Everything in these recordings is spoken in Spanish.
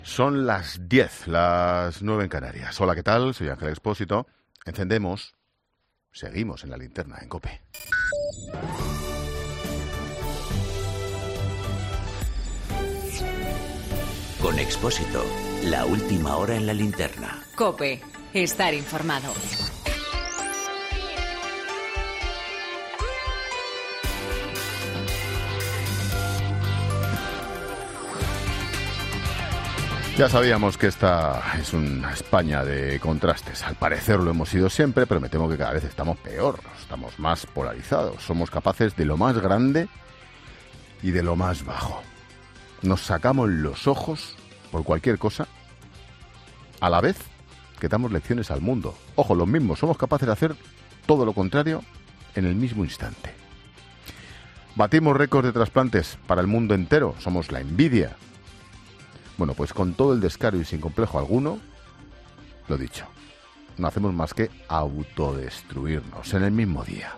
Son las 10, las 9 en Canarias. Hola, ¿qué tal? Soy Ángel Expósito. Encendemos. Seguimos en la linterna, en COPE. Con Expósito, la última hora en la linterna. COPE, estar informado. Ya sabíamos que esta es una España de contrastes. Al parecer lo hemos sido siempre, pero me temo que cada vez estamos peor. Estamos más polarizados. Somos capaces de lo más grande y de lo más bajo. Nos sacamos los ojos por cualquier cosa, a la vez que damos lecciones al mundo. Ojo, los mismos. Somos capaces de hacer todo lo contrario en el mismo instante. Batimos récords de trasplantes para el mundo entero. Somos la envidia. Bueno, pues con todo el descaro y sin complejo alguno, lo dicho, no hacemos más que autodestruirnos en el mismo día.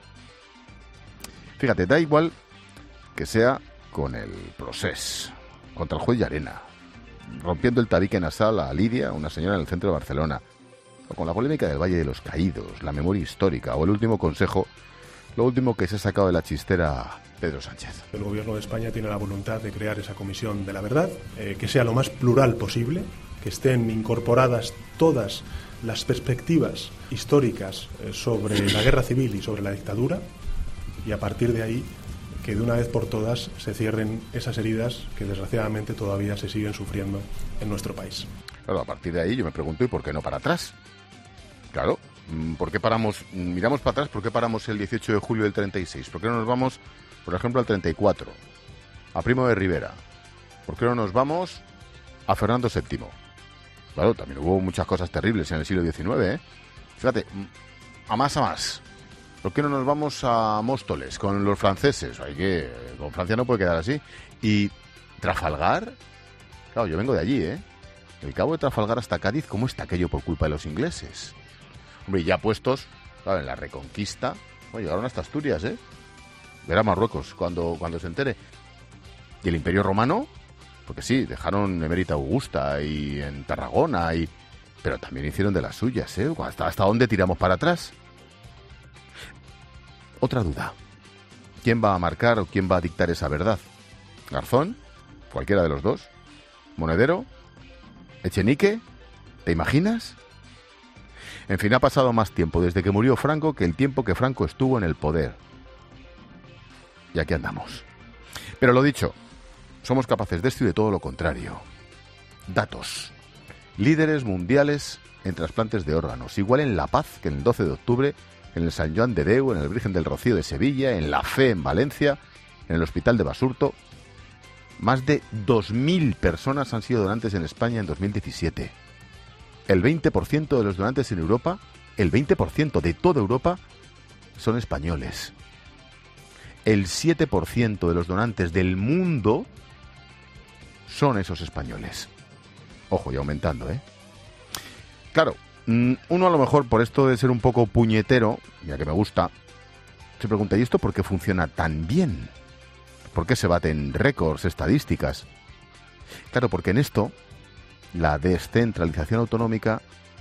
Fíjate, da igual que sea con el Procés, contra el juez Llarena, rompiendo el tabique nasal a Lidia, una señora en el centro de Barcelona, o con la polémica del Valle de los Caídos, la memoria histórica, o el último consejo, lo último que se ha sacado de la chistera Pedro Sánchez. El Gobierno de España tiene la voluntad de crear esa comisión de la verdad, que sea lo más plural posible, que estén incorporadas todas las perspectivas históricas sobre la guerra civil y sobre la dictadura, y a partir de ahí que de una vez por todas se cierren esas heridas que desgraciadamente todavía se siguen sufriendo en nuestro país. Claro, a partir de ahí yo me pregunto, ¿y por qué no para atrás? Claro, ¿por qué paramos? Miramos para atrás, ¿por qué paramos el 18 de julio del 36? ¿Por qué no nos vamos, por ejemplo, al 34, a Primo de Rivera? ¿Por qué no nos vamos a Fernando VII? Claro, también hubo muchas cosas terribles en el siglo XIX, ¿eh? Fíjate, a más. ¿Por qué no nos vamos a Móstoles con los franceses? Con Francia no puede quedar así. ¿Y Trafalgar? Claro, yo vengo de allí, ¿eh? El cabo de Trafalgar hasta Cádiz, ¿cómo está aquello por culpa de los ingleses? Hombre, ya puestos, claro, en la Reconquista, bueno, llegaron hasta Asturias, ¿eh? Verá Marruecos cuando se entere. ¿Y el Imperio Romano? Porque sí, dejaron Emérita Augusta y en Tarragona, pero también hicieron de las suyas, ¿eh? ¿Hasta dónde tiramos para atrás? Otra duda. ¿Quién va a marcar o quién va a dictar esa verdad? ¿Garzón? ¿Cualquiera de los dos? ¿Monedero? ¿Echenique? ¿Te imaginas? En fin, ha pasado más tiempo desde que murió Franco que el tiempo que Franco estuvo en el poder. Y aquí andamos. Pero lo dicho, somos capaces de esto y de todo lo contrario. Datos. Líderes mundiales en trasplantes de órganos. Igual en La Paz que en el 12 de octubre, en el Sant Joan de Déu, en el Virgen del Rocío de Sevilla, en La Fe en Valencia, en el Hospital de Basurto. Más de 2.000 personas han sido donantes en España en 2017. El 20% de los donantes en Europa, el 20% de toda Europa, son españoles. El 7% de los donantes del mundo son esos españoles. Ojo, y aumentando, ¿eh? Claro, uno a lo mejor por esto de ser un poco puñetero, ya que me gusta, se pregunta, ¿y esto por qué funciona tan bien? ¿Por qué se baten récords, estadísticas? Claro, porque en esto la descentralización autonómica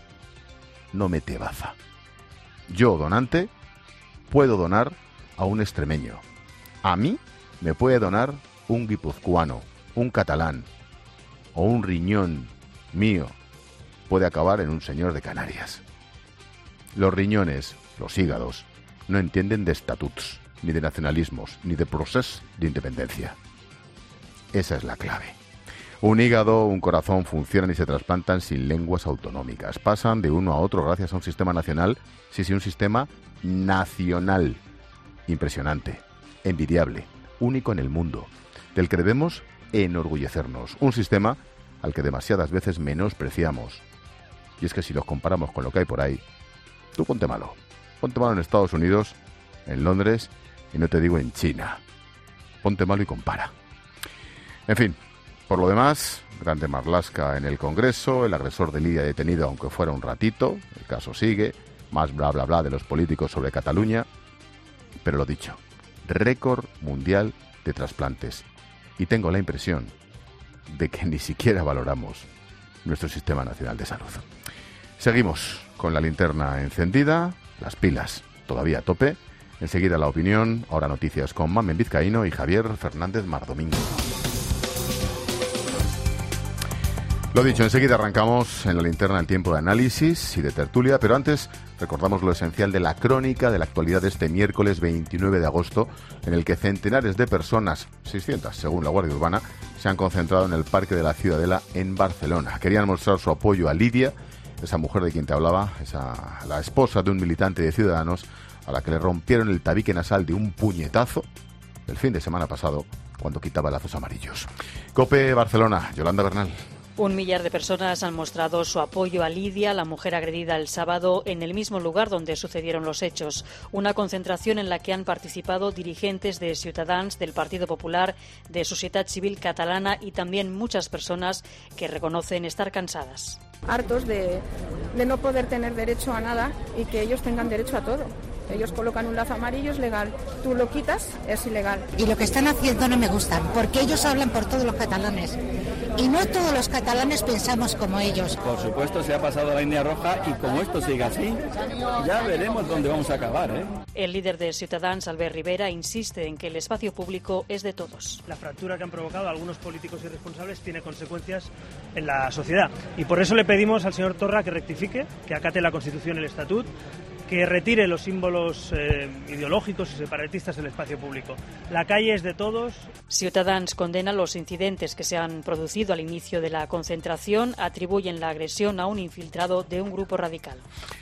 no mete baza. Yo, donante, puedo donar a un extremeño. A mí me puede donar un guipuzcoano, un catalán o un riñón mío. Puede acabar en un señor de Canarias. Los riñones, los hígados, no entienden de estatuts, ni de nacionalismos, ni de procesos de independencia. Esa es la clave. Un hígado, un corazón funcionan y se trasplantan sin lenguas autonómicas. Pasan de uno a otro gracias a un sistema nacional, un sistema nacional. Impresionante, envidiable, único en el mundo, del que debemos enorgullecernos. Un sistema al que demasiadas veces menospreciamos. Y es que si los comparamos con lo que hay por ahí, tú ponte malo en Estados Unidos, en Londres y no te digo en China. Ponte malo y compara. En fin, por lo demás, grande marlasca en el Congreso, el agresor de Lidia detenido aunque fuera un ratito, el caso sigue, más bla bla bla de los políticos sobre Cataluña, pero lo dicho, récord mundial de trasplantes. Y tengo la impresión de que ni siquiera valoramos nuestro Sistema Nacional de Salud. Seguimos con la linterna encendida, las pilas todavía a tope. Enseguida la opinión, ahora noticias con Mamen Vizcaíno y Javier Fernández Mardomingo. Lo dicho, enseguida arrancamos en la linterna el tiempo de análisis y de tertulia, pero antes recordamos lo esencial de la crónica de la actualidad de este miércoles 29 de agosto, en el que centenares de personas, 600 según la Guardia Urbana, se han concentrado en el Parque de la Ciudadela en Barcelona. Querían mostrar su apoyo a Lidia, esa mujer de quien te hablaba, la esposa de un militante de Ciudadanos, a la que le rompieron el tabique nasal de un puñetazo el fin de semana pasado, cuando quitaba lazos amarillos. COPE Barcelona, Yolanda Bernal. 1 millar de personas han mostrado su apoyo a Lidia, la mujer agredida el sábado en el mismo lugar donde sucedieron los hechos. Una concentración en la que han participado dirigentes de Ciutadans, del Partido Popular, de Societat Civil Catalana y también muchas personas que reconocen estar cansadas. Hartos de no poder tener derecho a nada y que ellos tengan derecho a todo. Ellos colocan un lazo amarillo, es legal. Tú lo quitas, es ilegal. Y lo que están haciendo no me gustan, porque ellos hablan por todos los catalanes. Y no todos los catalanes pensamos como ellos. Por supuesto, se ha pasado la línea roja y como esto sigue así, ya veremos dónde vamos a acabar, ¿eh? El líder de Ciutadans, Albert Rivera, insiste en que el espacio público es de todos. La fractura que han provocado algunos políticos irresponsables tiene consecuencias en la sociedad. Y por eso le pedimos al señor Torra que rectifique, que acate la Constitución y el Estatut, que retire los símbolos ideológicos y separatistas del espacio público. La calle es de todos. Ciutadans condena los incidentes que se han producido al inicio de la concentración, atribuyen la agresión a un infiltrado de un grupo radical.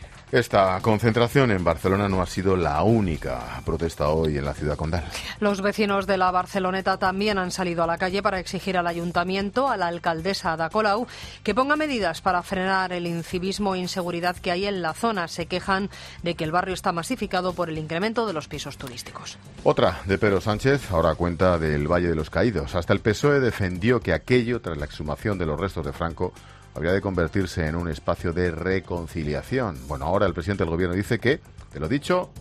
Esta concentración en Barcelona no ha sido la única protesta hoy en la ciudad condal. Los vecinos de la Barceloneta también han salido a la calle para exigir al ayuntamiento, a la alcaldesa Ada Colau, que ponga medidas para frenar el incivismo e inseguridad que hay en la zona. Se quejan de que el barrio está masificado por el incremento de los pisos turísticos. Otra de Pedro Sánchez, ahora cuenta del Valle de los Caídos. Hasta el PSOE defendió que aquello, tras la exhumación de los restos de Franco, habría de convertirse en un espacio de reconciliación. Bueno, ahora el presidente del gobierno dice que, de lo dicho,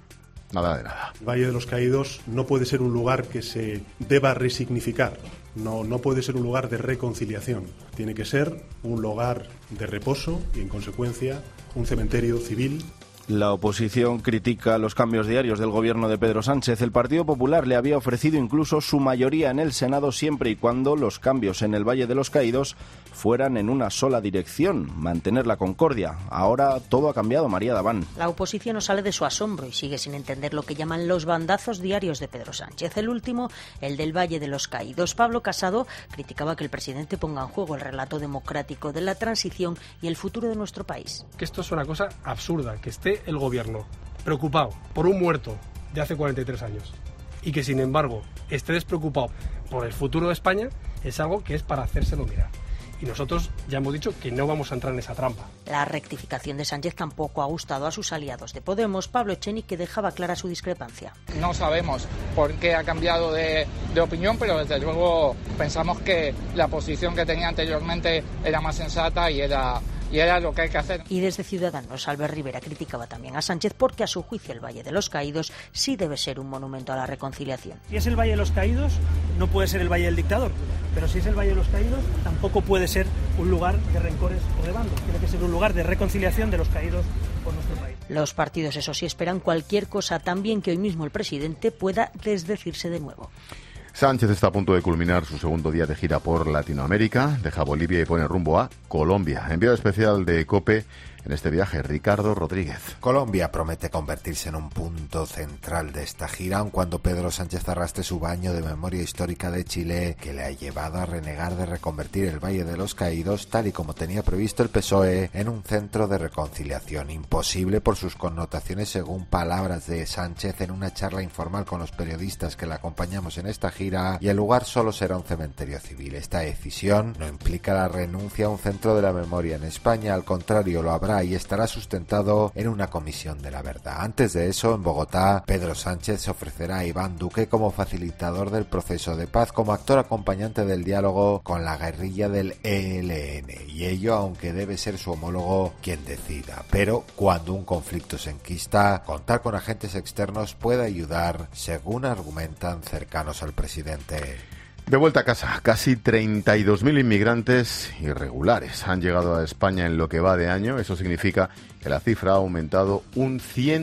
nada de nada. El Valle de los Caídos no puede ser un lugar que se deba resignificar. No puede ser un lugar de reconciliación. Tiene que ser un lugar de reposo y, en consecuencia, un cementerio civil. La oposición critica los cambios diarios del gobierno de Pedro Sánchez. El Partido Popular le había ofrecido incluso su mayoría en el Senado siempre y cuando los cambios en el Valle de los Caídos fueran en una sola dirección, mantener la concordia. Ahora todo ha cambiado, María Daván. La oposición no sale de su asombro y sigue sin entender lo que llaman los bandazos diarios de Pedro Sánchez. El último, el del Valle de los Caídos. Pablo Casado criticaba que el presidente ponga en juego el relato democrático de la transición y el futuro de nuestro país. Que esto es una cosa absurda, que esté el gobierno preocupado por un muerto de hace 43 años y que sin embargo esté despreocupado por el futuro de España es algo que es para hacérselo mirar. Y nosotros ya hemos dicho que no vamos a entrar en esa trampa. La rectificación de Sánchez tampoco ha gustado a sus aliados de Podemos. Pablo Echenique dejaba clara su discrepancia. No sabemos por qué ha cambiado de opinión, pero desde luego pensamos que la posición que tenía anteriormente era más sensata y era lo que hay que hacer. Y desde Ciudadanos, Albert Rivera criticaba también a Sánchez porque a su juicio el Valle de los Caídos sí debe ser un monumento a la reconciliación. Si es el Valle de los Caídos, no puede ser el Valle del Dictador, pero si es el Valle de los Caídos, tampoco puede ser un lugar de rencores o de bandos. Tiene que ser un lugar de reconciliación de los caídos por nuestro país. Los partidos, eso sí, esperan cualquier cosa, también que hoy mismo el presidente pueda desdecirse de nuevo. Sánchez está a punto de culminar su segundo día de gira por Latinoamérica, deja Bolivia y pone rumbo a Colombia. Enviado especial de COPE en este viaje, Ricardo Rodríguez. Colombia promete convertirse en un punto central de esta gira, aun cuando Pedro Sánchez arrastre su baño de memoria histórica de Chile, que le ha llevado a renegar de reconvertir el Valle de los Caídos, tal y como tenía previsto el PSOE, en un centro de reconciliación. Imposible por sus connotaciones, según palabras de Sánchez en una charla informal con los periodistas que la acompañamos en esta gira, y el lugar solo será un cementerio civil. Esta decisión no implica la renuncia a un centro de la memoria en España, al contrario, lo habrá y estará sustentado en una comisión de la verdad. Antes de eso, en Bogotá, Pedro Sánchez se ofrecerá a Iván Duque como facilitador del proceso de paz, como actor acompañante del diálogo con la guerrilla del ELN, y ello aunque debe ser su homólogo quien decida. Pero cuando un conflicto se enquista, contar con agentes externos puede ayudar, según argumentan cercanos al presidente. De vuelta a casa, casi 32.000 inmigrantes irregulares han llegado a España en lo que va de año. Eso significa que la cifra ha aumentado un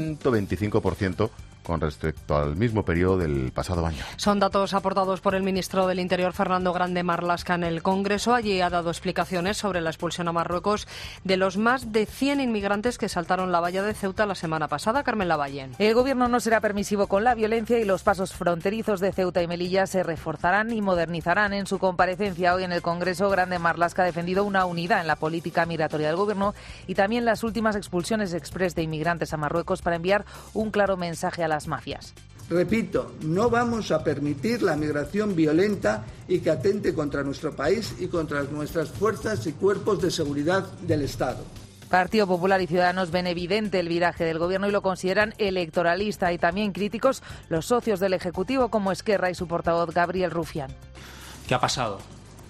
125% con respecto al mismo periodo del pasado año. Son datos aportados por el ministro del Interior, Fernando Grande Marlaska, en el Congreso. Allí ha dado explicaciones sobre la expulsión a Marruecos de los más de 100 inmigrantes que saltaron la valla de Ceuta la semana pasada. Carmen Lavallén. El Gobierno no será permisivo con la violencia y los pasos fronterizos de Ceuta y Melilla se reforzarán y modernizarán. En su comparecencia hoy en el Congreso, Grande Marlaska ha defendido una unidad en la política migratoria del Gobierno y también las últimas expulsiones exprés de inmigrantes a Marruecos para enviar un claro mensaje a las mafias. Repito, no vamos a permitir la migración violenta y que atente contra nuestro país y contra nuestras fuerzas y cuerpos de seguridad del Estado. Partido Popular y Ciudadanos ven evidente el viraje del Gobierno y lo consideran electoralista, y también críticos los socios del Ejecutivo como Esquerra y su portavoz Gabriel Rufián. ¿Qué ha pasado?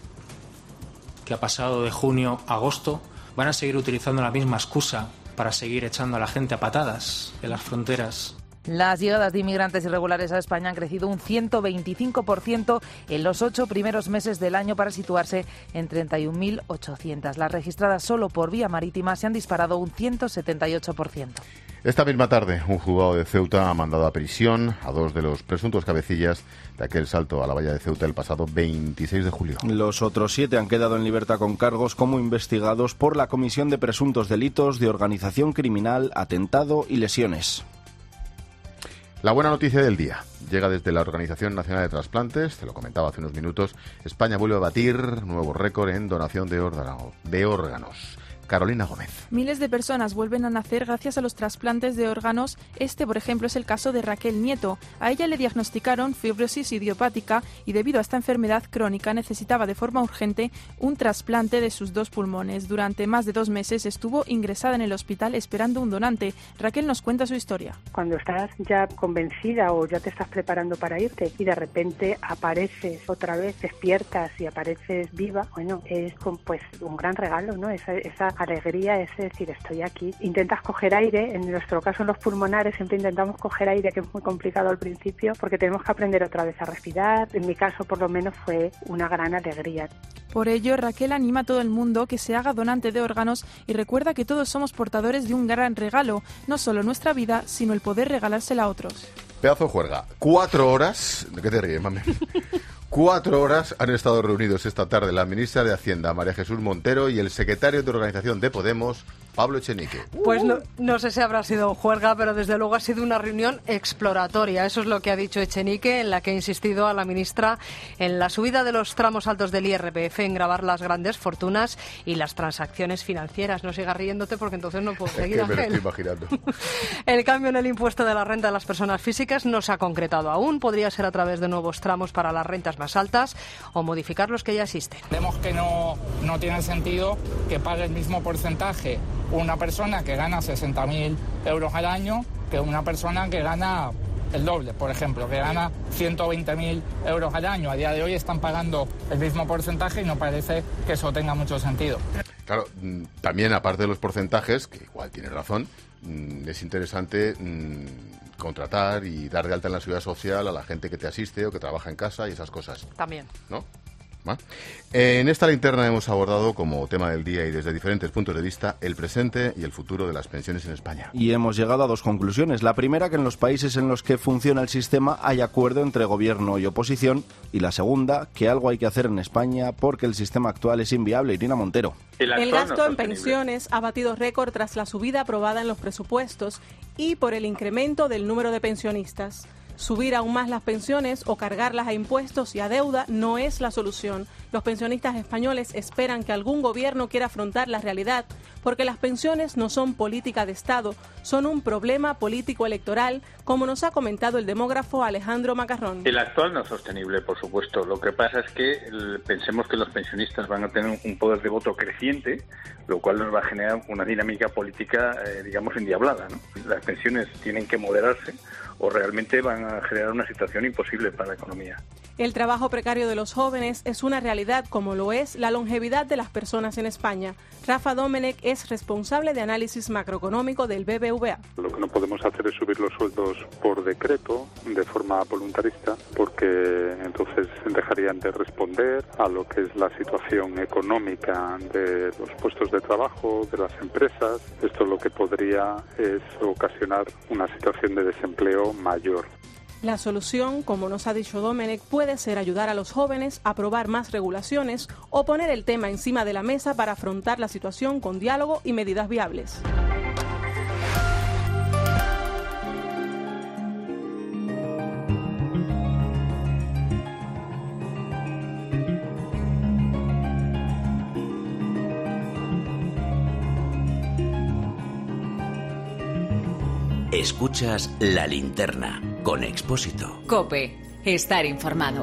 ¿Qué ha pasado de junio a agosto? ¿Van a seguir utilizando la misma excusa para seguir echando a la gente a patadas en las fronteras? Las llegadas de inmigrantes irregulares a España han crecido un 125% en los 8 primeros meses del año para situarse en 31.800. Las registradas solo por vía marítima se han disparado un 178%. Esta misma tarde, un juzgado de Ceuta ha mandado a prisión a 2 de los presuntos cabecillas de aquel salto a la valla de Ceuta el pasado 26 de julio. Los otros 7 han quedado en libertad con cargos como investigados por la comisión de presuntos delitos de organización criminal, atentado y lesiones. La buena noticia del día llega desde la Organización Nacional de Trasplantes. Te lo comentaba hace unos minutos. España vuelve a batir nuevo récord en donación de órganos. Carolina Gómez. Miles de personas vuelven a nacer gracias a los trasplantes de órganos. Por ejemplo, es el caso de Raquel Nieto. A ella le diagnosticaron fibrosis idiopática y debido a esta enfermedad crónica necesitaba de forma urgente un trasplante de sus 2 pulmones. Durante más de 2 meses estuvo ingresada en el hospital esperando un donante. Raquel nos cuenta su historia. Cuando estás ya convencida o ya te estás preparando para irte y de repente apareces otra vez, despiertas y apareces viva, bueno, es pues un gran regalo, ¿no? Esa alegría, es decir, estoy aquí. Intentas coger aire, en nuestro caso en los pulmonares siempre intentamos coger aire, que es muy complicado al principio porque tenemos que aprender otra vez a respirar. En mi caso por lo menos fue una gran alegría. Por ello, Raquel anima a todo el mundo que se haga donante de órganos y recuerda que todos somos portadores de un gran regalo, no solo nuestra vida, sino el poder regalársela a otros. Pedazo de juerga. 4 horas... ¿De qué te ríes, mami? 4 horas han estado reunidos esta tarde la ministra de Hacienda, María Jesús Montero, y el secretario de Organización de Podemos, Pablo Echenique. Pues no sé si habrá sido juerga, pero desde luego ha sido una reunión exploratoria. Eso es lo que ha dicho Echenique, en la que ha insistido a la ministra en la subida de los tramos altos del IRPF, en gravar las grandes fortunas y las transacciones financieras. No sigas riéndote porque entonces no puedo seguir. Es que me lo estoy imaginando. El cambio en el impuesto de la renta de las personas físicas no se ha concretado aún. Podría ser a través de nuevos tramos para las rentas más altas o modificar los que ya existen. Vemos que no tiene sentido que pague el mismo porcentaje una persona que gana 60.000 euros al año que una persona que gana el doble, por ejemplo, que gana 120.000 euros al año. A día de hoy están pagando el mismo porcentaje y no parece que eso tenga mucho sentido. Claro, también aparte de los porcentajes, que igual tiene razón, es interesante contratar y dar de alta en la seguridad social a la gente que te asiste o que trabaja en casa y esas cosas. También. ¿No? En esta linterna hemos abordado como tema del día y desde diferentes puntos de vista el presente y el futuro de las pensiones en España. Y hemos llegado a 2 conclusiones. La primera, que en los países en los que funciona el sistema hay acuerdo entre gobierno y oposición. Y la segunda, que algo hay que hacer en España porque el sistema actual es inviable. Irina Montero. El gasto en pensiones ha batido récord tras la subida aprobada en los presupuestos y por el incremento del número de pensionistas. Subir aún más las pensiones o cargarlas a impuestos y a deuda no es la solución. Los pensionistas españoles esperan que algún gobierno quiera afrontar la realidad, porque las pensiones no son política de Estado, son un problema político-electoral, como nos ha comentado el demógrafo Alejandro Macarrón. El actual no es sostenible, por supuesto. Lo que pasa es que pensemos que los pensionistas van a tener un poder de voto creciente, lo cual nos va a generar una dinámica política, digamos, endiablada, ¿no? Las pensiones tienen que moderarse, o realmente van a generar una situación imposible para la economía. El trabajo precario de los jóvenes es una realidad, como lo es la longevidad de las personas en España. Rafa Domenech es responsable de análisis macroeconómico del BBVA. Lo que no podemos hacer es subir los sueldos por decreto, de forma voluntarista, porque entonces dejarían de responder a lo que es la situación económica de los puestos de trabajo, de las empresas. Esto lo que podría es ocasionar una situación de desempleo mayor. La solución, como nos ha dicho Domenech, puede ser ayudar a los jóvenes a aprobar más regulaciones o poner el tema encima de la mesa para afrontar la situación con diálogo y medidas viables. Escuchas La Linterna con Expósito. COPE. Estar informado.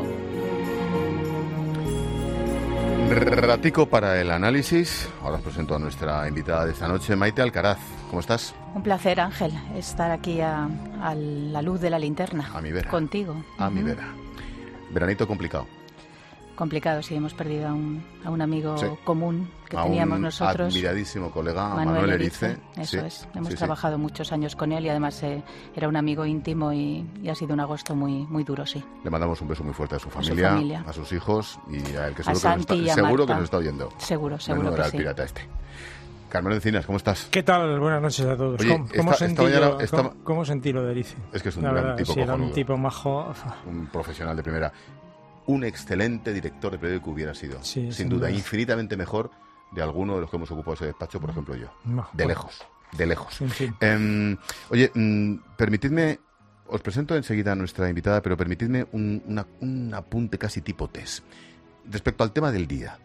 Ratico para el análisis. Ahora os presento a nuestra invitada de esta noche, Maite Alcaraz. ¿Cómo estás? Un placer, Ángel, estar aquí a la luz de la linterna. A mi vera. Contigo. A mi vera. Veranito complicado. Complicado, sí, hemos perdido a un amigo sí. común que a teníamos un nosotros. Admiradísimo colega, Manuel Erice. Sí, Eso es, hemos sí, trabajado muchos años con él y además era un amigo íntimo y ha sido un agosto muy, muy duro, sí. Le mandamos un beso muy fuerte a su familia, a sus hijos y a él, que seguro que nos está oyendo. Seguro que el sí. pirata este. Carmen Encinas, ¿cómo estás? ¿Qué tal? Buenas noches a todos. Oye, ¿Cómo sentí lo de Erice? Es que es un gran tipo, sí, era un tipo majo. Un profesional de primera. Un excelente director de periódico hubiera sido, sí, sin duda, infinitamente mejor de alguno de los que hemos ocupado ese despacho, por ejemplo yo. De lejos. En fin. Oye, permitidme, os presento enseguida a nuestra invitada, pero permitidme un apunte casi tipo test. Respecto al tema del día,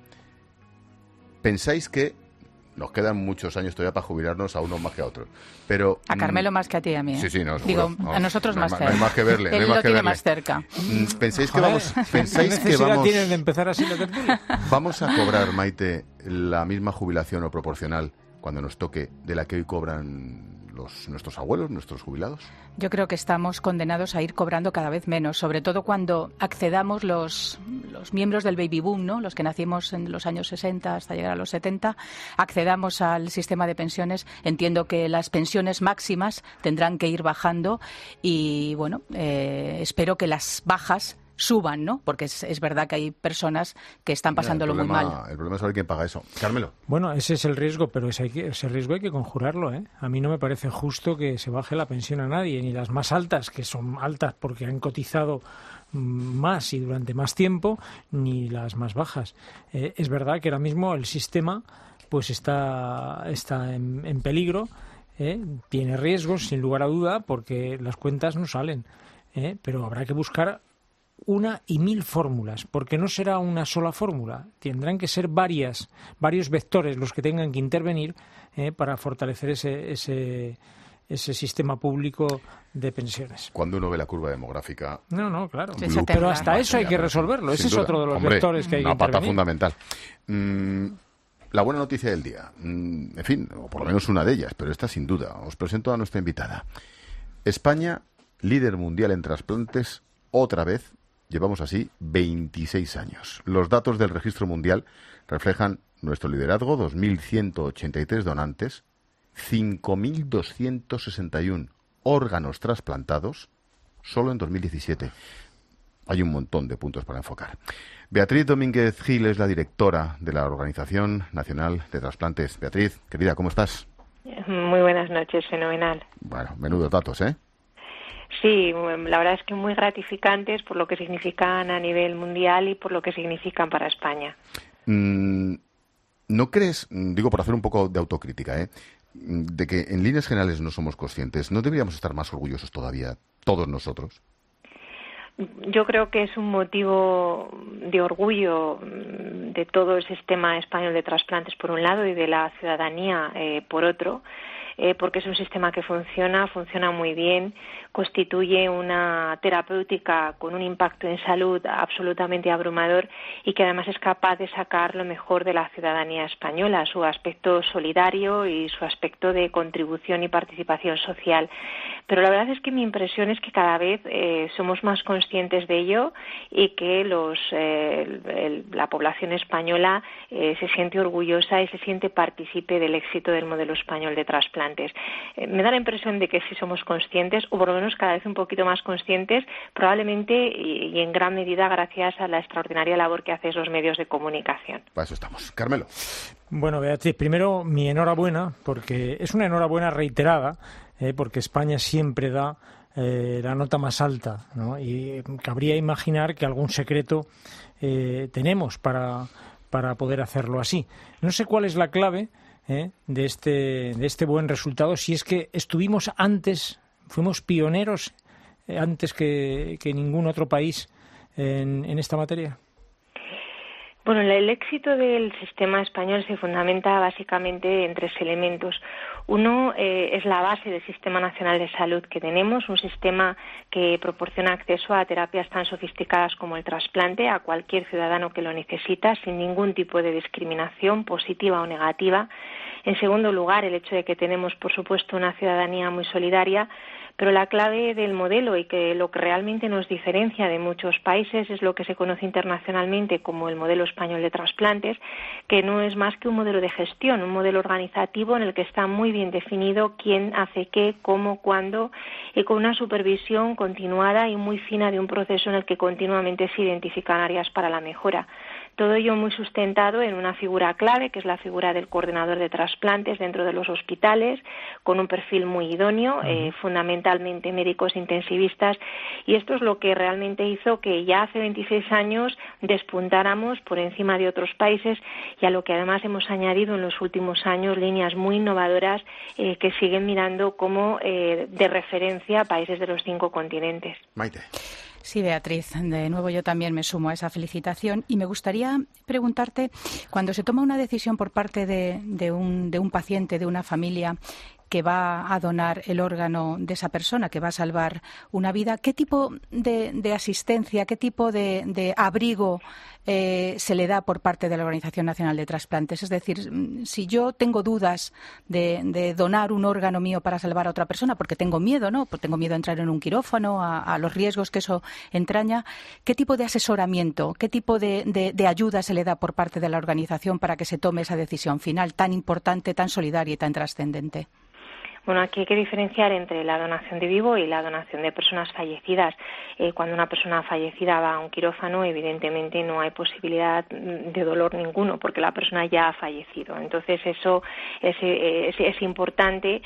¿pensáis que nos quedan muchos años todavía para jubilarnos, a unos más que a otros? Pero a Carmelo más que a ti y a mí. Sí, no, digo, a nosotros más que a él. No hay más que verle. Él lo tiene más cerca. ¿Pensáis que vamos tienen de empezar así la tertulia? ¿Vamos a cobrar, Maite, la misma jubilación o proporcional cuando nos toque de la que hoy cobran nuestros abuelos, nuestros jubilados? Yo creo que estamos condenados a ir cobrando cada vez menos, sobre todo cuando accedamos los miembros del baby boom, ¿no? Los que nacimos en los años 60 hasta llegar a los 70, accedamos al sistema de pensiones. Entiendo que las pensiones máximas tendrán que ir bajando y, bueno, espero que las bajas suban, ¿no? Porque es verdad que hay personas que están pasándolo muy mal. El problema es saber quién paga eso. Carmelo. Bueno, ese es el riesgo, pero ese riesgo hay que conjurarlo, ¿eh? A mí no me parece justo que se baje la pensión a nadie, ni las más altas, que son altas porque han cotizado más y durante más tiempo, ni las más bajas. Es verdad que ahora mismo el sistema pues está en peligro, tiene riesgos, sin lugar a duda, porque las cuentas no salen, pero habrá que buscar una y mil fórmulas, porque no será una sola fórmula, tendrán que ser varios vectores los que tengan que intervenir para fortalecer ese sistema público de pensiones. Cuando uno ve la curva demográfica... No, claro. Pero hasta eso hay que resolverlo. Ese es otro de los vectores que hay que intervenir. Una pata fundamental. La buena noticia del día, en fin, o por lo menos una de ellas, pero esta sin duda. Os presento a nuestra invitada. España, líder mundial en trasplantes, otra vez. Llevamos así 26 años. Los datos del registro mundial reflejan nuestro liderazgo: 2.183 donantes, 5.261 órganos trasplantados solo en 2017. Hay un montón de puntos para enfocar. Beatriz Domínguez Gil es la directora de la Organización Nacional de Trasplantes. Beatriz, querida, ¿cómo estás? Muy buenas noches, fenomenal. Bueno, menudos datos, ¿eh? Sí, la verdad es que muy gratificantes por lo que significan a nivel mundial y por lo que significan para España. ¿No crees, digo por hacer un poco de autocrítica, de que en líneas generales no somos conscientes? ¿No deberíamos estar más orgullosos todavía, todos nosotros? Yo creo que es un motivo de orgullo de todo el sistema español de trasplantes por un lado y de la ciudadanía por otro. porque es un sistema que funciona muy bien, constituye una terapéutica con un impacto en salud absolutamente abrumador y que además es capaz de sacar lo mejor de la ciudadanía española, su aspecto solidario y su aspecto de contribución y participación social. Pero la verdad es que mi impresión es que cada vez somos más conscientes de ello y que la población española se siente orgullosa y se siente partícipe del éxito del modelo español de trasplantes. Me da la impresión de que sí somos conscientes, o por lo menos cada vez un poquito más conscientes, probablemente y en gran medida gracias a la extraordinaria labor que hacen los medios de comunicación. Para eso estamos. Carmelo. Bueno, Beatriz, primero mi enhorabuena, porque es una enhorabuena reiterada, porque España siempre da la nota más alta, ¿no? Y cabría imaginar que algún secreto tenemos para poder hacerlo así. No sé cuál es la clave de este buen resultado, si es que estuvimos antes, fuimos pioneros antes que ningún otro país en esta materia. Bueno, el éxito del sistema español se fundamenta básicamente en 3 elementos. Uno es la base del Sistema Nacional de Salud que tenemos, un sistema que proporciona acceso a terapias tan sofisticadas como el trasplante a cualquier ciudadano que lo necesita, sin ningún tipo de discriminación positiva o negativa. En segundo lugar, el hecho de que tenemos, por supuesto, una ciudadanía muy solidaria, pero la clave del modelo y que lo que realmente nos diferencia de muchos países es lo que se conoce internacionalmente como el modelo español de trasplantes, que no es más que un modelo de gestión, un modelo organizativo en el que está muy bien definido quién hace qué, cómo, cuándo, y con una supervisión continuada y muy fina de un proceso en el que continuamente se identifican áreas para la mejora. Todo ello muy sustentado en una figura clave, que es la figura del coordinador de trasplantes dentro de los hospitales, con un perfil muy idóneo, fundamentalmente médicos intensivistas, y esto es lo que realmente hizo que ya hace 26 años despuntáramos por encima de otros países, y a lo que además hemos añadido en los últimos años líneas muy innovadoras que siguen mirando como de referencia a países de los 5 continentes. Maite. Sí, Beatriz, de nuevo yo también me sumo a esa felicitación y me gustaría preguntarte, cuando se toma una decisión por parte de un paciente, de una familia, que va a donar el órgano de esa persona, que va a salvar una vida, ¿qué tipo de asistencia, qué tipo de abrigo se le da por parte de la Organización Nacional de Trasplantes? Es decir, si yo tengo dudas de donar un órgano mío para salvar a otra persona, porque tengo miedo, ¿no? Porque tengo miedo a entrar en un quirófano, a los riesgos que eso entraña, ¿qué tipo de asesoramiento, qué tipo de ayuda se le da por parte de la organización para que se tome esa decisión final tan importante, tan solidaria y tan trascendente? Bueno, aquí hay que diferenciar entre la donación de vivo y la donación de personas fallecidas. Cuando una persona fallecida va a un quirófano, evidentemente no hay posibilidad de dolor ninguno, porque la persona ya ha fallecido. Entonces, eso es importante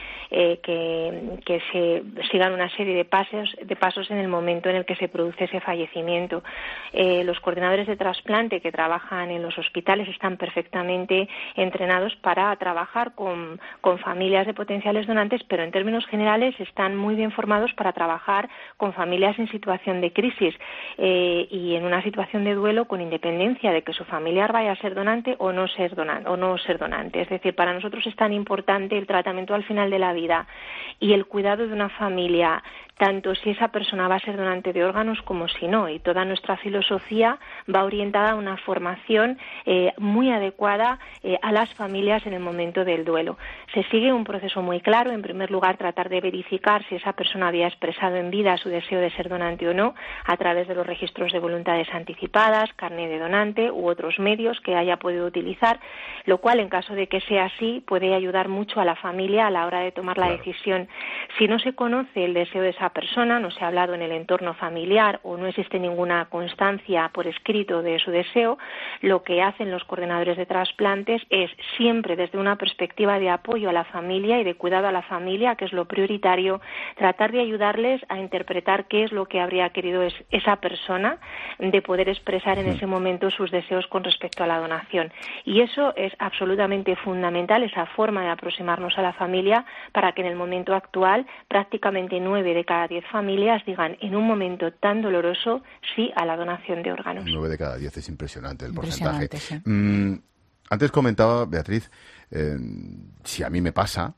que se sigan una serie de pasos en el momento en el que se produce ese fallecimiento. Los coordinadores de trasplante que trabajan en los hospitales están perfectamente entrenados para trabajar con familias de potenciales donantes, pero en términos generales están muy bien formados para trabajar con familias en situación de crisis y en una situación de duelo, con independencia de que su familiar vaya a ser donante o no ser donante. Es decir, para nosotros es tan importante el tratamiento al final de la vida y el cuidado de una familia, tanto si esa persona va a ser donante de órganos como si no, y toda nuestra filosofía va orientada a una formación muy adecuada a las familias en el momento del duelo. Se sigue un proceso muy claro. En primer lugar, tratar de verificar si esa persona había expresado en vida su deseo de ser donante o no, a través de los registros de voluntades anticipadas, carné de donante u otros medios que haya podido utilizar, lo cual, en caso de que sea así, puede ayudar mucho a la familia a la hora de tomar la decisión. Si no se conoce el deseo de esa persona, no se ha hablado en el entorno familiar o no existe ninguna constancia por escrito de su deseo, lo que hacen los coordinadores de trasplantes es siempre desde una perspectiva de apoyo a la familia y de cuidado a la familia, que es lo prioritario, tratar de ayudarles a interpretar qué es lo que habría querido esa persona, de poder expresar en ese momento sus deseos con respecto a la donación. Y eso es absolutamente fundamental, esa forma de aproximarnos a la familia, para que en el momento actual prácticamente 9 de cada 10 familias digan en un momento tan doloroso sí a la donación de órganos. 9 de cada 10 es impresionante el porcentaje. Sí. Antes comentaba, Beatriz, si a mí me pasa,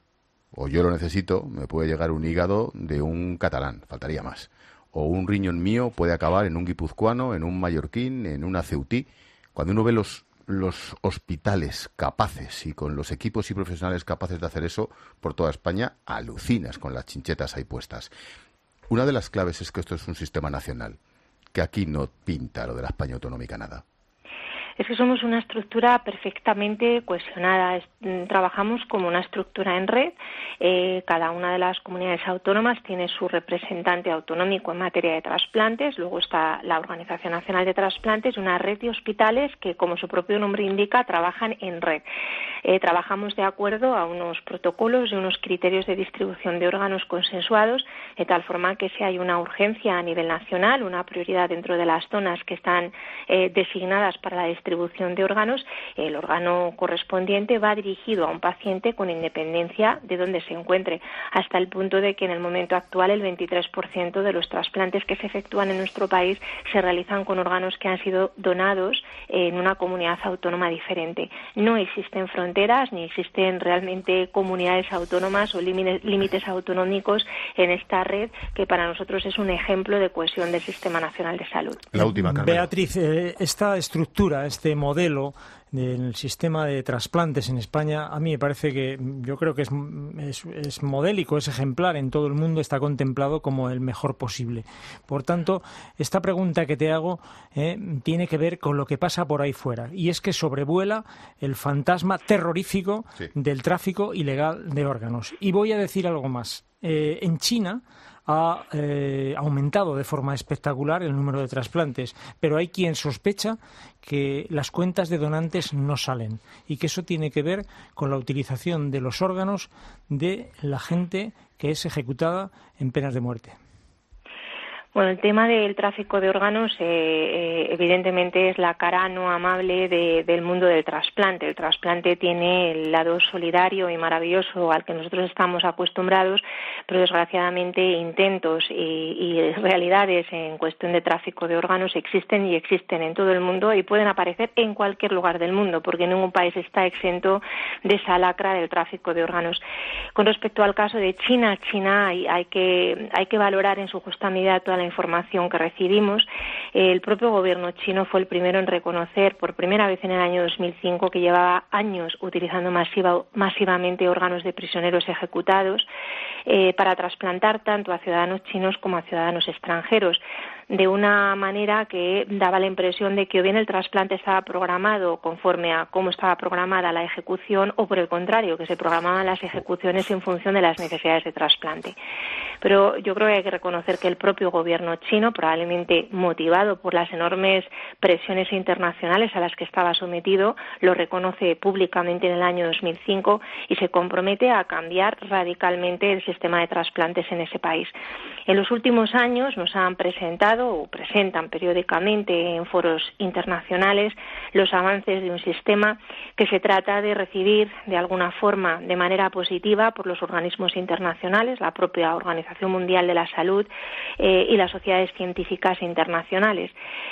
o yo lo necesito, me puede llegar un hígado de un catalán, faltaría más. O un riñón mío puede acabar en un guipuzcoano, en un mallorquín, en una ceutí. Cuando uno ve los hospitales capaces y con los equipos y profesionales capaces de hacer eso por toda España, alucinas con las chinchetas ahí puestas. Una de las claves es que esto es un sistema nacional, que aquí no pinta lo de la España autonómica nada. Es que somos una estructura perfectamente cohesionada. Trabajamos como una estructura en red. Cada una de las comunidades autónomas tiene su representante autonómico en materia de trasplantes. Luego está la Organización Nacional de Trasplantes y una red de hospitales que, como su propio nombre indica, trabajan en red. Trabajamos de acuerdo a unos protocolos y unos criterios de distribución de órganos consensuados, de tal forma que si hay una urgencia a nivel nacional, una prioridad dentro de las zonas que están designadas para la distribución de órganos, el órgano correspondiente va dirigido a un paciente con independencia de donde se encuentre, hasta el punto de que en el momento actual el 23% de los trasplantes que se efectúan en nuestro país se realizan con órganos que han sido donados en una comunidad autónoma diferente. No existen fronteras ni existen realmente comunidades autónomas o límites autonómicos en esta red, que para nosotros es un ejemplo de cohesión del Sistema Nacional de Salud. La última, Carmelo. Beatriz, esta estructura, este modelo del sistema de trasplantes en España, a mí me parece que, yo creo que es modélico, es ejemplar en todo el mundo, está contemplado como el mejor posible. Por tanto, esta pregunta que te hago tiene que ver con lo que pasa por ahí fuera, y es que sobrevuela el fantasma terrorífico del tráfico ilegal de órganos. Y voy a decir algo más. En China ha aumentado de forma espectacular el número de trasplantes, pero hay quien sospecha que las cuentas de donantes no salen y que eso tiene que ver con la utilización de los órganos de la gente que es ejecutada en penas de muerte. Bueno, el tema del tráfico de órganos evidentemente es la cara no amable del mundo del trasplante. El trasplante tiene el lado solidario y maravilloso al que nosotros estamos acostumbrados, pero desgraciadamente intentos y realidades en cuestión de tráfico de órganos existen en todo el mundo y pueden aparecer en cualquier lugar del mundo, porque ningún país está exento de esa lacra del tráfico de órganos. Con respecto al caso de China hay que valorar en su justa medida toda la información que recibimos. El propio gobierno chino fue el primero en reconocer por primera vez en el año 2005 que llevaba años utilizando masivamente órganos de prisioneros ejecutados para trasplantar tanto a ciudadanos chinos como a ciudadanos extranjeros, de una manera que daba la impresión de que o bien el trasplante estaba programado conforme a cómo estaba programada la ejecución, o por el contrario, que se programaban las ejecuciones en función de las necesidades de trasplante. Pero yo creo que hay que reconocer que el propio gobierno chino, probablemente motivado por las enormes presiones internacionales a las que estaba sometido, lo reconoce públicamente en el año 2005 y se compromete a cambiar radicalmente el sistema de trasplantes en ese país. En los últimos años nos han presentado o presentan periódicamente en foros internacionales los avances de un sistema que se trata de recibir de alguna forma de manera positiva por los organismos internacionales, la propia Organización Mundial de la Salud y las sociedades científicas internacionales.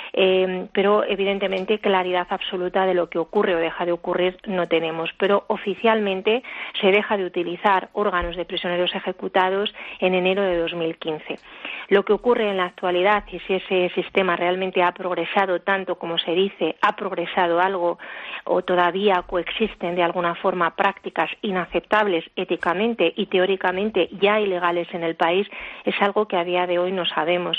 Pero evidentemente claridad absoluta de lo que ocurre o deja de ocurrir no tenemos, pero oficialmente se deja de utilizar órganos de prisioneros ejecutados en enero de 2015. Lo que ocurre en la actualidad, y si ese sistema realmente ha progresado tanto como se dice, ha progresado algo o todavía coexisten de alguna forma prácticas inaceptables éticamente y teóricamente ya ilegales en el país, es algo que a día de hoy no sabemos.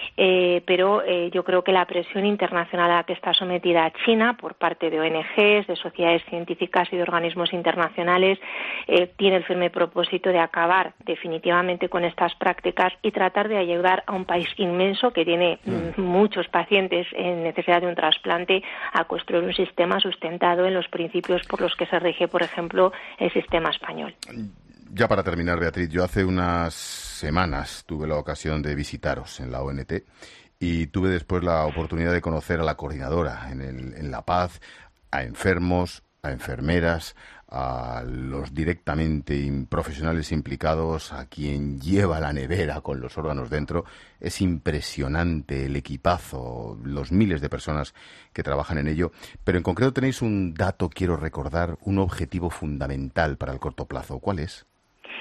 Pero yo creo que la presión internacional a la que está sometida China por parte de ONGs, de sociedades científicas y de organismos internacionales tiene el firme propósito de acabar definitivamente con estas prácticas y tratar de ayudar a un país inmenso que tiene muchos pacientes en necesidad de un trasplante a construir un sistema sustentado en los principios por los que se rige, por ejemplo, el sistema español. Ya para terminar, Beatriz, yo hace unas semanas tuve la ocasión de visitaros en la ONT y tuve después la oportunidad de conocer a la coordinadora en La Paz, a enfermos, a enfermeras, a los directamente profesionales implicados, a quien lleva la nevera con los órganos dentro. Es impresionante el equipazo, los miles de personas que trabajan en ello, pero en concreto tenéis un dato, quiero recordar, un objetivo fundamental para el corto plazo. ¿Cuál es?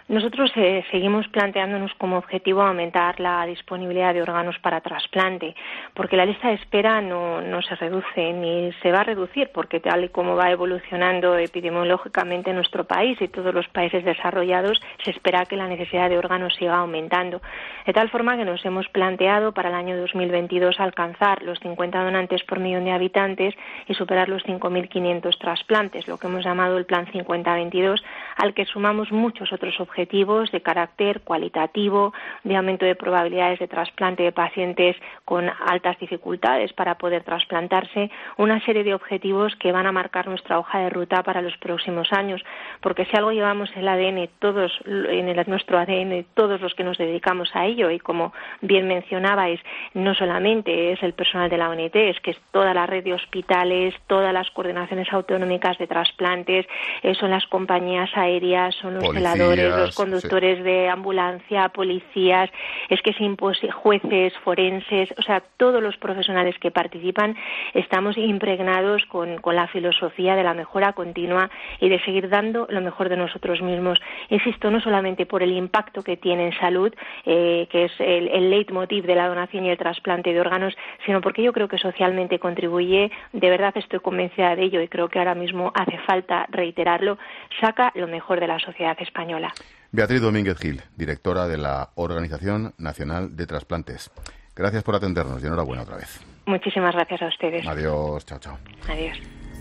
Nosotros seguimos planteándonos como objetivo aumentar la disponibilidad de órganos para trasplante, porque la lista de espera no se reduce ni se va a reducir, porque tal y como va evolucionando epidemiológicamente nuestro país y todos los países desarrollados, se espera que la necesidad de órganos siga aumentando. De tal forma que nos hemos planteado para el año 2022 alcanzar los 50 donantes por millón de habitantes y superar los 5.500 trasplantes, lo que hemos llamado el Plan 50-22, al que sumamos muchos otros objetivos de carácter cualitativo, de aumento de probabilidades de trasplante de pacientes con altas dificultades para poder trasplantarse, una serie de objetivos que van a marcar nuestra hoja de ruta para los próximos años, porque si algo llevamos en el ADN, nuestro ADN, todos los que nos dedicamos a ello, y como bien mencionabais, no solamente es el personal de la ONT, es que es toda la red de hospitales, todas las coordinaciones autonómicas de trasplantes, son las compañías aéreas, son los celadores, los conductores de ambulancia, policías, es que jueces, forenses, o sea, todos los profesionales que participan estamos impregnados con la filosofía de la mejora continua y de seguir dando lo mejor de nosotros mismos. Insisto, no solamente por el impacto que tiene en salud, que es el leitmotiv de la donación y el trasplante de órganos, sino porque yo creo que socialmente contribuye, de verdad estoy convencida de ello y creo que ahora mismo hace falta reiterarlo, saca lo mejor de la sociedad española. Beatriz Domínguez Gil, directora de la Organización Nacional de Trasplantes. Gracias por atendernos y enhorabuena otra vez. Muchísimas gracias a ustedes. Adiós, chao, chao. Adiós.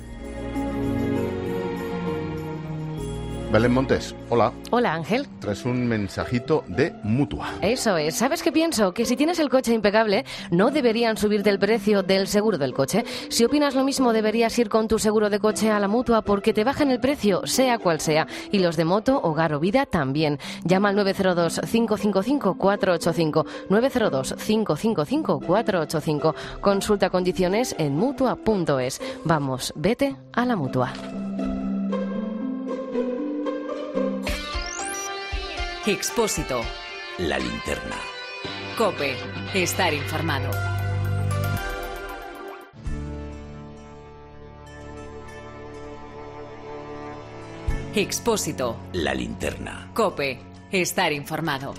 Belén Montes, hola. Hola, Ángel. Traes un mensajito de Mutua. Eso es. ¿Sabes qué pienso? Que si tienes el coche impecable, no deberían subirte el precio del seguro del coche. Si opinas lo mismo, deberías ir con tu seguro de coche a la Mutua porque te bajan el precio, sea cual sea. Y los de moto, hogar o vida también. Llama al 902-555-485. 902-555-485. Consulta condiciones en Mutua.es. Vamos, vete a la Mutua. Expósito. La linterna. COPE. Estar informado. Expósito. La linterna. COPE. Estar informado.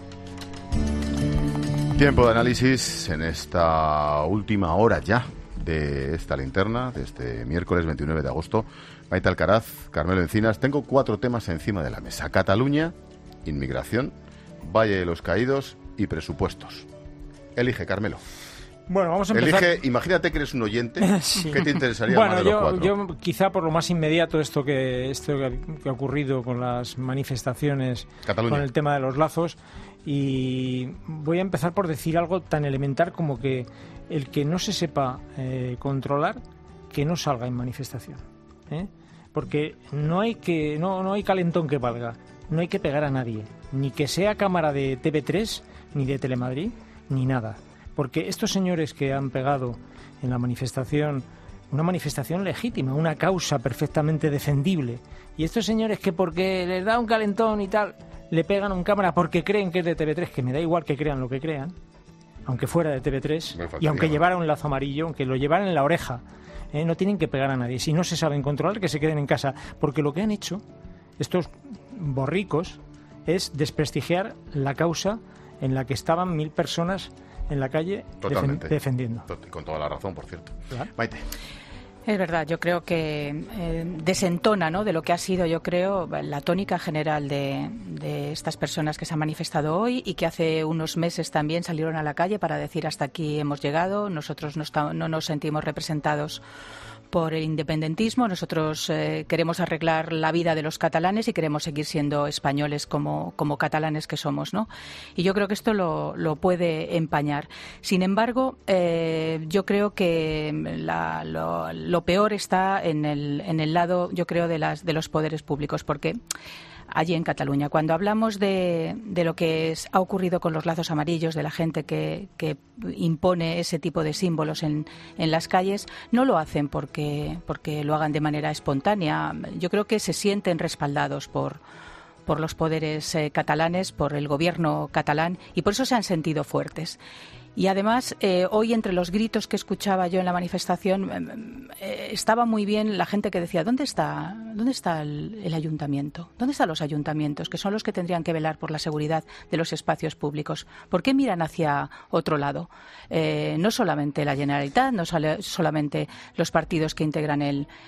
Tiempo de análisis en esta última hora ya de esta linterna, de este miércoles 29 de agosto. Maite Alcaraz, Carmelo Encinas. Tengo 4 temas encima de la mesa. Cataluña, inmigración, Valle de los Caídos y presupuestos. Elige, Carmelo. Bueno, vamos a empezar. Elige, imagínate que eres un oyente. Sí. ¿Qué te interesaría bueno, más de los 4? Yo quizá por lo más inmediato esto que ha ocurrido con las manifestaciones, Cataluña, con el tema de los lazos, y voy a empezar por decir algo tan elemental como que el que no se sepa controlar, que no salga en manifestación, porque no hay calentón que valga. No hay que pegar a nadie, ni que sea cámara de TV3, ni de Telemadrid, ni nada. Porque estos señores que han pegado en la manifestación, una manifestación legítima, una causa perfectamente defendible, y estos señores que porque les da un calentón y tal, le pegan a un cámara porque creen que es de TV3, que me da igual que crean lo que crean, aunque fuera de TV3, y aunque llevara un lazo amarillo, aunque lo llevaran en la oreja, no tienen que pegar a nadie. Si no se saben controlar, que se queden en casa, porque lo que han hecho estos borricos es desprestigiar la causa en la que estaban 1.000 personas en la calle defendiendo. Con toda la razón, por cierto. ¿Claro? Maite. Es verdad, yo creo que desentona, ¿no?, de lo que ha sido, yo creo, la tónica general de estas personas que se han manifestado hoy y que hace unos meses también salieron a la calle para decir hasta aquí hemos llegado, nosotros no nos sentimos representados por el independentismo, nosotros queremos arreglar la vida de los catalanes y queremos seguir siendo españoles como catalanes que somos, ¿no? Y yo creo que esto lo puede empañar. Sin embargo, yo creo que lo peor está en el lado, yo creo, de los poderes públicos, porque allí en Cataluña, cuando hablamos de lo que ha ocurrido con los lazos amarillos, de la gente que impone ese tipo de símbolos en las calles, no lo hacen porque lo hagan de manera espontánea. Yo creo que se sienten respaldados por los poderes catalanes, por el gobierno catalán, y por eso se han sentido fuertes. Y además, hoy entre los gritos que escuchaba yo en la manifestación, estaba muy bien la gente que decía, ¿dónde está el ayuntamiento? ¿Dónde están los ayuntamientos, que son los que tendrían que velar por la seguridad de los espacios públicos? ¿Por qué miran hacia otro lado? No solamente la Generalitat, no solamente los partidos que integran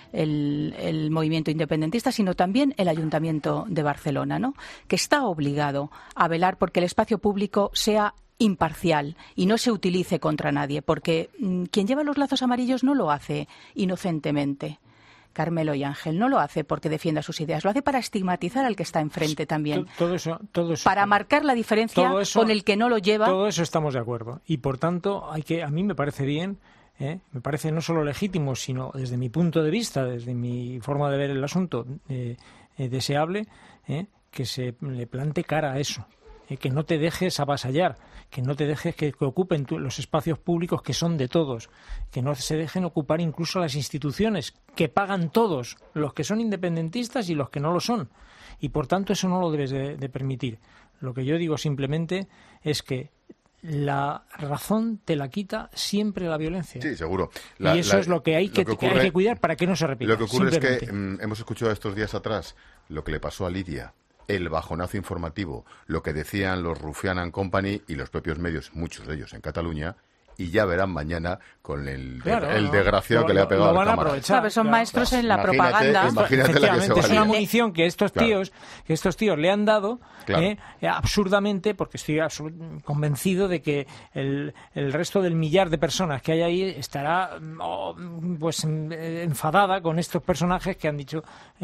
el movimiento independentista, sino también el Ayuntamiento de Barcelona, ¿no? Que está obligado a velar porque el espacio público sea imparcial y no se utilice contra nadie, porque quien lleva los lazos amarillos no lo hace inocentemente. Carmelo y Ángel no lo hace porque defienda sus ideas, lo hace para estigmatizar al que está enfrente también. Todo eso, para marcar la diferencia con el que no lo lleva. Todo eso estamos de acuerdo. Y por tanto, a mí me parece bien, me parece no solo legítimo, sino desde mi punto de vista, desde mi forma de ver el asunto, deseable, que se le plante cara a eso. Que no te dejes avasallar, que no te dejes que ocupen los espacios públicos que son de todos, que no se dejen ocupar incluso las instituciones, que pagan todos, los que son independentistas y los que no lo son. Y por tanto eso no lo debes de permitir. Lo que yo digo simplemente es que la razón te la quita siempre la violencia. Sí, seguro. Y eso es lo que hay que cuidar para que no se repita. Lo que ocurre es que hemos escuchado estos días atrás lo que le pasó a Lidia, el bajonazo informativo, lo que decían los Rufián and Company y los propios medios, muchos de ellos en Cataluña, y ya verán mañana con el desgraciado que le ha pegado lo al van a cámara. Aprovechar, son maestros en la propaganda. Imagínate la que se va a es una munición que estos tíos le han dado absurdamente, porque estoy convencido de que el resto del millar de personas que hay ahí estará enfadada con estos personajes que han dicho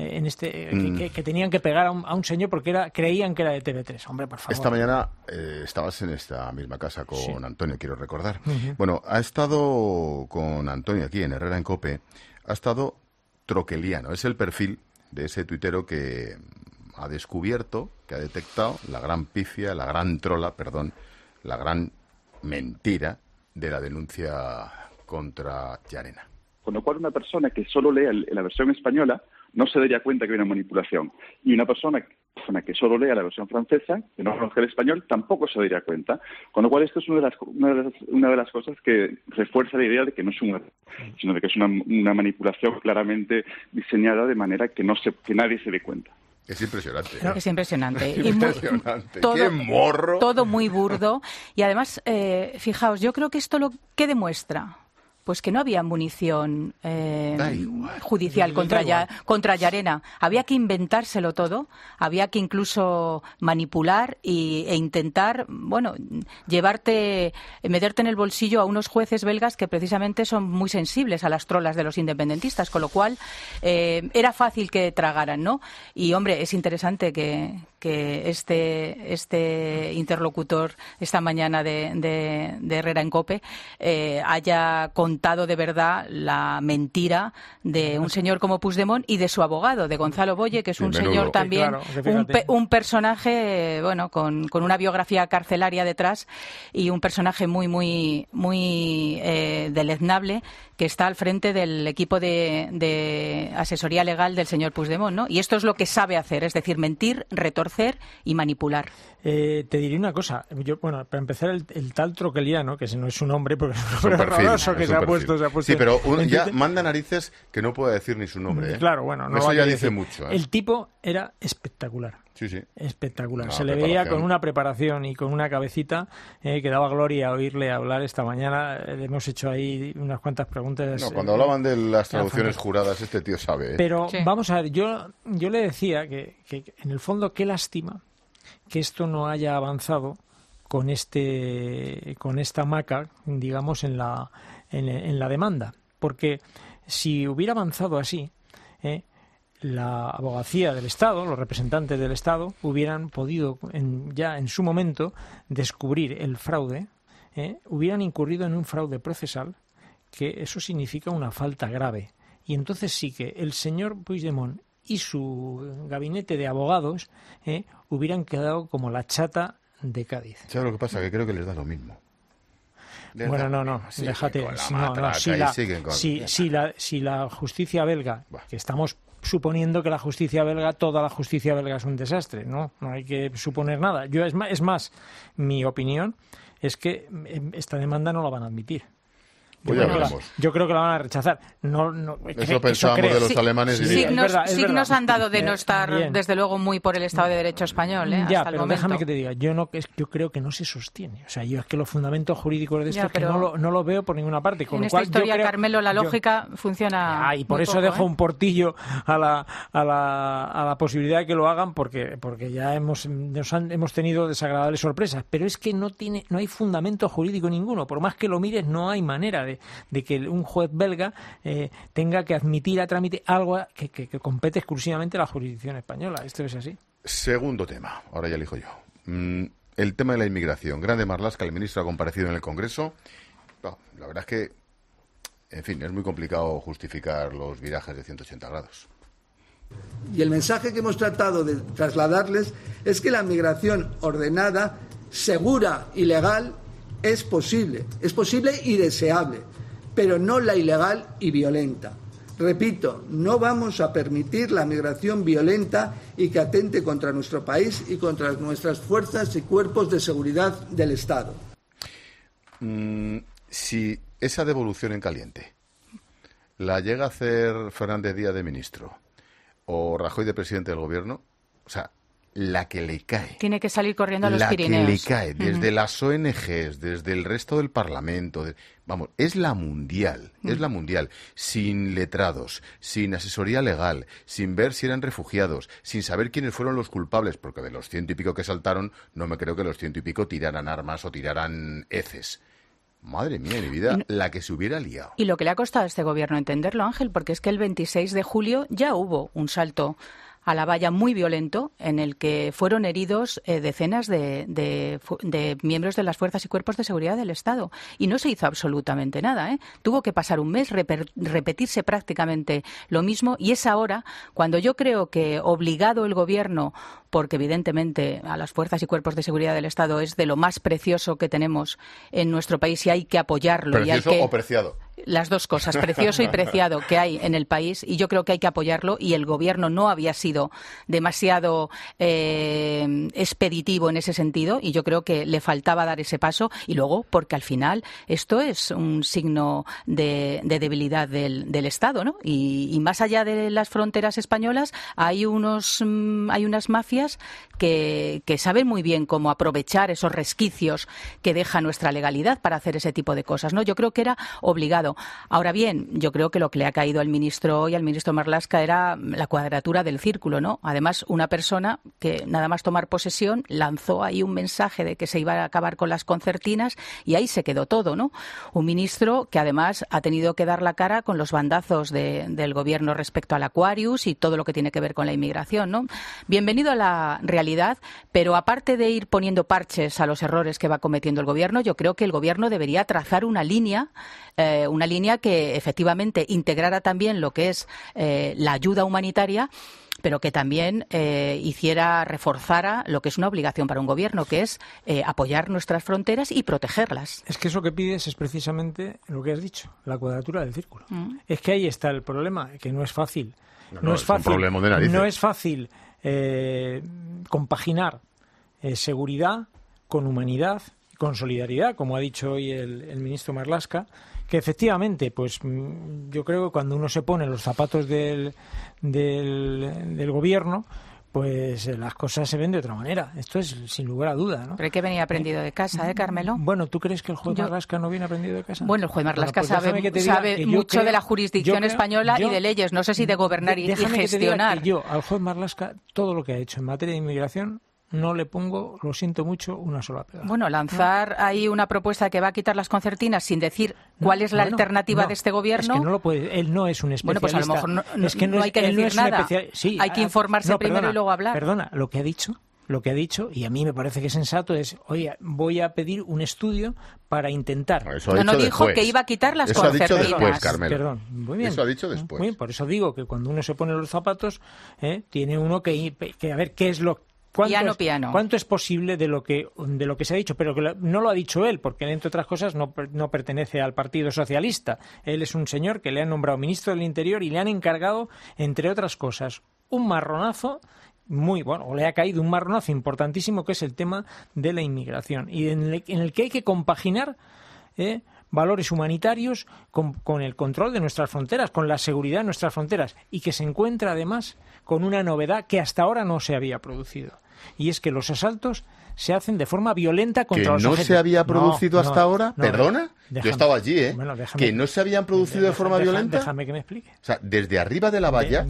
que tenían que pegar a un señor porque creían que era de TV3. Hombre, por favor. Esta mañana estabas en esta misma casa con Antonio, quiero recordar. Bueno, ha estado con Antonio aquí en Herrera en COPE, ha estado troqueliano, es el perfil de ese tuitero que ha descubierto, que ha detectado la gran pifia, la gran trola, la gran mentira de la denuncia contra Llarena. Con lo cual una persona que solo lee la versión española no se daría cuenta que hay una manipulación. Y una persona que solo lea la versión francesa, que no conoce el español, tampoco se daría cuenta. Con lo cual esto es una de las cosas que refuerza la idea de que no es un error, sino de que es una manipulación claramente diseñada de manera que nadie se dé cuenta. Es impresionante. Es impresionante. Impresionante. ¡Qué morro! Todo muy burdo. Y además, fijaos, yo creo que esto ¿qué demuestra? Pues que no había munición judicial contra Llarena. Había que inventárselo todo, había que incluso manipular e intentar, meterte en el bolsillo a unos jueces belgas que precisamente son muy sensibles a las trolas de los independentistas, con lo cual era fácil que tragaran, ¿no? Y, hombre, es interesante que este interlocutor esta mañana de Herrera en COPE haya contado de verdad la mentira de un señor como Puigdemont y de su abogado, de Gonzalo Boye, que es un señor también, un personaje con una biografía carcelaria detrás y un personaje muy, muy, muy deleznable, que está al frente del equipo de asesoría legal del señor Puigdemont, ¿no? Y esto es lo que sabe hacer, es decir, mentir, retorcer y manipular. Te diré una cosa. Para empezar, el tal troqueliano, que no es su nombre, porque es un nombre horroroso que se ha puesto. Sí, pero ya manda narices que no puede decir ni su nombre. Claro, no eso ya dice mucho. El tipo era espectacular. Sí. Espectacular. Se le veía con una preparación y con una cabecita que daba gloria oírle hablar esta mañana. Le hemos hecho ahí unas cuantas preguntas. Cuando hablaban de las traducciones juradas, este tío sabe. Pero vamos a ver, yo le decía que en el fondo qué lástima que esto no haya avanzado con esta maca, digamos, en la demanda. Porque si hubiera avanzado así, la abogacía del Estado, los representantes del Estado, hubieran podido ya en su momento descubrir el fraude, hubieran incurrido en un fraude procesal, que eso significa una falta grave. Y entonces sí que el señor Puigdemont y su gabinete de abogados hubieran quedado como la chata de Cádiz. ¿Sabes lo que pasa? Que creo que les da lo mismo. Déjate. Si la justicia belga, que estamos suponiendo que toda la justicia belga es un desastre, no hay que suponer nada. Es más, mi opinión es que esta demanda no la van a admitir. Yo creo que la van a rechazar. Eso pensábamos de los alemanes. Signos han dado de no estar, desde luego, muy por el Estado de Derecho español. Hasta el momento. Déjame que te diga, yo creo que no se sostiene. O sea, yo es que los fundamentos jurídicos de esto es que no lo veo por ninguna parte. Con en lo esta cual, historia, Carmelo, la lógica funciona. Y por eso dejo un portillo a la posibilidad de que lo hagan, porque ya hemos tenido desagradables sorpresas. Pero es que no hay fundamento jurídico ninguno. Por más que lo mires, no hay manera de que un juez belga tenga que admitir a trámite algo que compete exclusivamente a la jurisdicción española. Esto es así. Segundo tema, ahora ya elijo yo. El tema de la inmigración. Grande Marlaska, el ministro ha comparecido en el Congreso. No, la verdad es que, en fin, es muy complicado justificar los virajes de 180 grados. Y el mensaje que hemos tratado de trasladarles es que la migración ordenada, segura y legal es posible y deseable, pero no la ilegal y violenta. Repito, no vamos a permitir la migración violenta y que atente contra nuestro país y contra nuestras fuerzas y cuerpos de seguridad del Estado. Si esa devolución en caliente la llega a hacer Fernández Díaz de ministro o Rajoy de presidente del gobierno, o sea, la que le cae. Tiene que salir corriendo a los Pirineos. La que le cae, desde las ONGs, desde el resto del Parlamento. Es la mundial, sin letrados, sin asesoría legal, sin ver si eran refugiados, sin saber quiénes fueron los culpables, porque de los 100 y pico que saltaron, no me creo que los 100 y pico tiraran armas o tiraran heces. Madre mía, mi vida, la que se hubiera liado. Y lo que le ha costado a este gobierno entenderlo, Ángel, porque es que el 26 de julio ya hubo un salto a la valla muy violento en el que fueron heridos decenas de miembros de las fuerzas y cuerpos de seguridad del Estado. Y no se hizo absolutamente nada. Tuvo que pasar un mes, repetirse prácticamente lo mismo. Y es ahora cuando yo creo que obligado el Gobierno, porque evidentemente a las fuerzas y cuerpos de seguridad del Estado es de lo más precioso que tenemos en nuestro país y hay que apoyarlo. ¿Precioso o preciado? Las dos cosas, precioso y preciado que hay en el país, y yo creo que hay que apoyarlo, y el Gobierno no había sido demasiado expeditivo en ese sentido, y yo creo que le faltaba dar ese paso, y luego porque al final esto es un signo de debilidad del Estado, ¿no? Y más allá de las fronteras españolas hay unas mafias que saben muy bien cómo aprovechar esos resquicios que deja nuestra legalidad para hacer ese tipo de cosas, ¿no? Yo creo que era obligado. Ahora bien, yo creo que lo que le ha caído al ministro hoy, al ministro Marlaska, era la cuadratura del círculo, ¿no? Además, una persona que nada más tomar posesión lanzó ahí un mensaje de que se iba a acabar con las concertinas y ahí se quedó todo, ¿no? Un ministro que además ha tenido que dar la cara con los bandazos del gobierno respecto al Aquarius y todo lo que tiene que ver con la inmigración, ¿no? Bienvenido a la realidad, pero aparte de ir poniendo parches a los errores que va cometiendo el gobierno, yo creo que el gobierno debería trazar una línea que efectivamente integrara también lo que es la ayuda humanitaria, pero que también reforzara lo que es una obligación para un gobierno, que es apoyar nuestras fronteras y protegerlas. Es que eso que pides es precisamente lo que has dicho, la cuadratura del círculo. Es que ahí está el problema, que no es fácil. No es fácil. Un problema de narices. No es fácil compaginar seguridad con humanidad, con solidaridad, como ha dicho hoy el ministro Marlaska, que efectivamente, pues yo creo que cuando uno se pone los zapatos del gobierno, pues las cosas se ven de otra manera. Esto es sin lugar a duda, ¿no? Pero hay que venir aprendido de casa, Carmelo. Bueno, ¿tú crees que el juez Marlaska no viene aprendido de casa? Bueno, el juez Marlaska sabe mucho de la jurisdicción española y de leyes, no sé si de gobernar y gestionar. Que yo al juez Marlaska todo lo que ha hecho en materia de inmigración no le pongo, lo siento mucho, una sola pega. Bueno, lanzar ahí una propuesta que va a quitar las concertinas sin decir cuál es la alternativa de este gobierno. Es que no lo puede, él no es un especialista. Bueno, pues a lo mejor no hay que decir nada. Sí, hay que informarse primero y luego hablar. Perdona, lo que ha dicho, y a mí me parece que es sensato, es, oye, voy a pedir un estudio para intentar... No dijo que iba a quitar las concertinas. Eso ha dicho después, Carmelo. Perdón, muy bien. Eso ha dicho después. Muy bien, por eso digo que cuando uno se pone los zapatos, tiene uno que a ver qué es lo ¿Cuánto es posible de lo que se ha dicho? Pero que no lo ha dicho él, porque entre otras cosas no pertenece al Partido Socialista. Él es un señor que le han nombrado ministro del Interior y le han encargado, entre otras cosas, un marronazo o le ha caído un marronazo importantísimo, que es el tema de la inmigración, y en el que hay que compaginar valores humanitarios con el control de nuestras fronteras, con la seguridad de nuestras fronteras, y que se encuentra además con una novedad que hasta ahora no se había producido, y es que los asaltos se hacen de forma violenta contra los objetos. ¿Que no se había producido hasta ahora? ¿Perdona? Déjame, yo estaba allí, Bueno, ¿que no se habían producido de forma violenta? Déjame que me explique. O sea, desde arriba de la valla,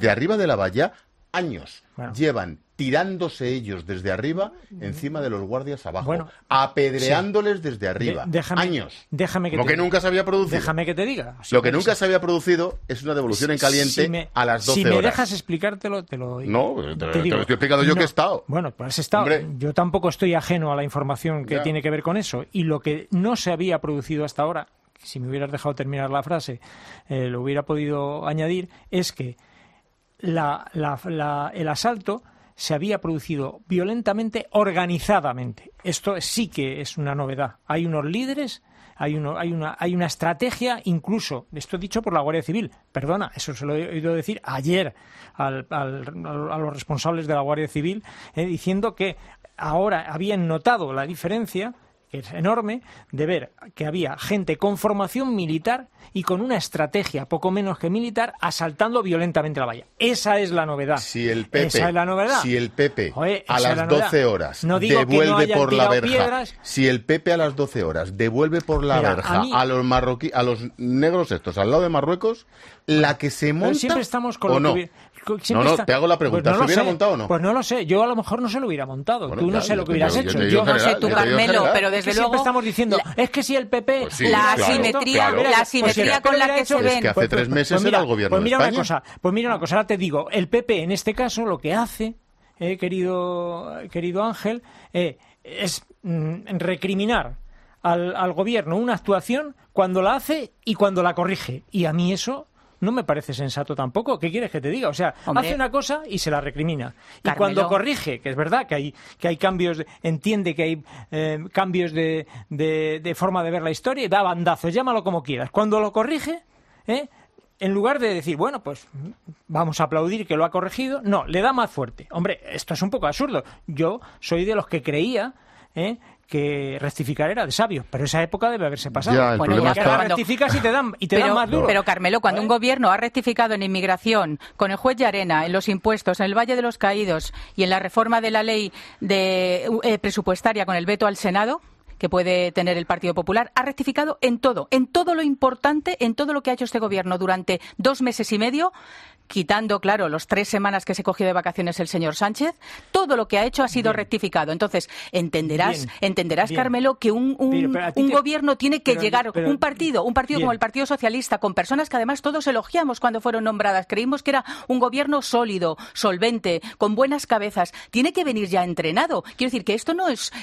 años llevan tirándose ellos desde arriba encima de los guardias abajo, apedreándoles desde arriba. Años. Lo que nunca se había producido. Déjame que te diga. Lo que nunca se había producido es una devolución en caliente a las 12 horas. Si me dejas explicártelo, te lo digo. No, te lo estoy explicando yo que he estado. Bueno, pues has estado. Hombre. Yo tampoco estoy ajeno a la información que tiene que ver con eso. Y lo que no se había producido hasta ahora, si me hubieras dejado terminar la frase, lo hubiera podido añadir, es que el asalto se había producido violentamente, organizadamente. Esto sí que es una novedad. Hay unos líderes, hay una estrategia, incluso, esto dicho por la Guardia Civil. Perdona, eso se lo he oído decir ayer a los responsables de la Guardia Civil, diciendo que ahora habían notado la diferencia, que es enorme, de ver que había gente con formación militar y con una estrategia poco menos que militar asaltando violentamente la valla. Esa es la novedad. Si el PP, esa es la novedad. Si el PP a las 12 horas devuelve por la verja, si el PP a las 12 horas devuelve por la verja a los los negros estos al lado de Marruecos, la que se monta, siempre estamos con ¿o no? Te hago la pregunta, pues ¿se hubiera montado o no? Pues no lo sé, yo a lo mejor no se lo hubiera montado. Tú no sé lo que hubieras hecho. Yo no sé tú, Carmelo, pero desde luego... Siempre estamos diciendo, es que si el PP... Pues sí, la asimetría con la que se ven... Es que hace 3 meses era el gobierno de España. Pues mira una cosa, ahora te digo, el PP en este caso lo que hace, querido Ángel, es recriminar al gobierno una actuación cuando la hace y cuando la corrige. Y a mí eso no me parece sensato tampoco. ¿Qué quieres que te diga? O sea, hace una cosa y se la recrimina. Y cuando corrige, que es verdad que hay cambios, entiende que hay cambios de forma de ver la historia y da bandazos, llámalo como quieras. Cuando lo corrige, en lugar de decir, bueno, pues vamos a aplaudir que lo ha corregido, no, le da más fuerte. Hombre, esto es un poco absurdo. Yo soy de los que creía que rectificar era de sabio, pero esa época debe haberse pasado. Ya, rectificas y te dan más duro. Pero Carmelo, cuando un gobierno ha rectificado en inmigración, con el juez Llarena, en los impuestos, en el Valle de los Caídos y en la reforma de la ley presupuestaria con el veto al Senado, que puede tener el Partido Popular, ha rectificado en todo lo importante, en todo lo que ha hecho este gobierno durante 2 meses y medio, quitando, claro, los 3 semanas que se cogió de vacaciones el señor Sánchez, todo lo que ha hecho ha sido rectificado. Entonces, entenderás, Carmelo, que un gobierno tiene que llegar, un partido como el Partido Socialista, con personas que además todos elogiamos cuando fueron nombradas, creímos que era un gobierno sólido, solvente, con buenas cabezas, tiene que venir ya entrenado. Quiero decir que esto no es